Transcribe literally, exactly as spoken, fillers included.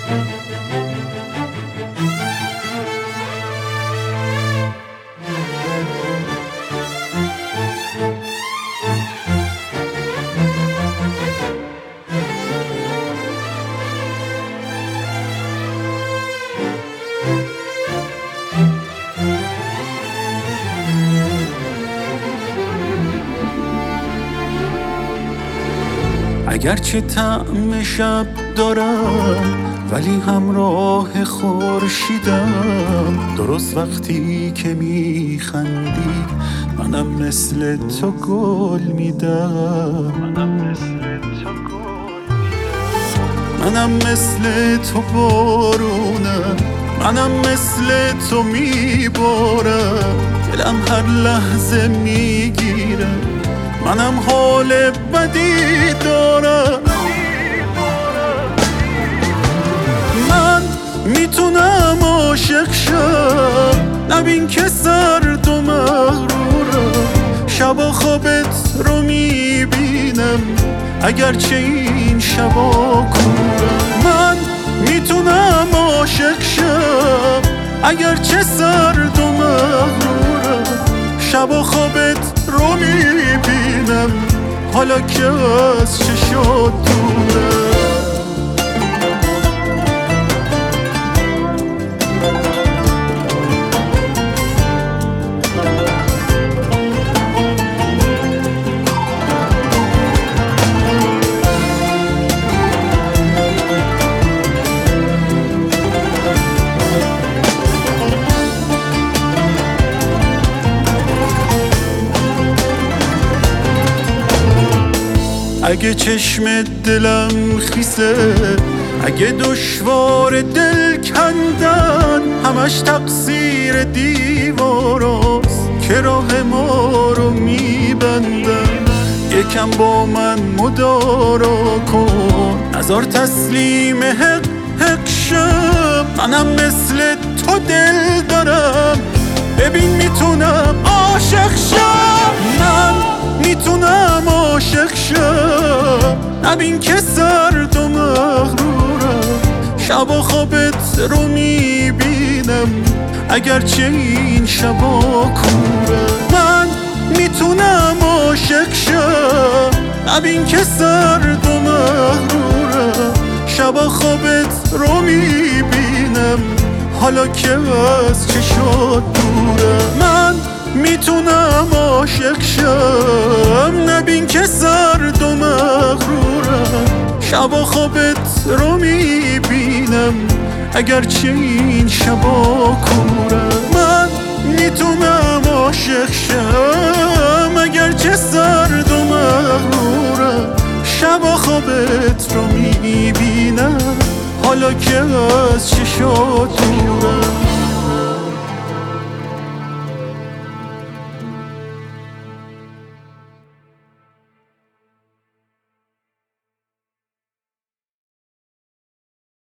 اگرچه طعم شب دارم ولی همراه خورشیدم. درست وقتی که میخندی منم مثل تو گل میدم. منم مثل تو بارونم، منم مثل تو میبارم. دلم هر لحظه میگیره، منم حال بدی دارم. من میتونم عاشق شم، نبین که سرد و مغرورم. شبا خوابت رو میبینم اگرچه این شبا کورم. من میتونم عاشق شم اگرچه سرد و مغرورم. شبا خوابت رو میبینم حالا که از چشات دورم. اگه چشم دلم خیسه، اگه دشوار دل کندن، همش تقصیر دیواراست که راه ما رو میبندن. یکم با من مدارا کن، نذار تسلیم حق حق شم. منم مثل تو دل دارم، ببین میتونم عاشق شم. من میتونم عاشق شم، نبین که سرد و مغرورم. شبا خوابت رو میبینم اگرچه این شبا کورم. من میتونم عاشق شم، نبین که سرد و مغرورم. شبا خوابت رو میبینم حالا که از چشات دورم. من میتونم عاشق شم، نبین که سرد و مغرورم. شبا خوابت رو میبینم اگرچه این شبا کورم. من میتونم عاشق شم اگرچه سرد و مغرورم. شبا خوابت رو میبینم حالا که از چشات دورم.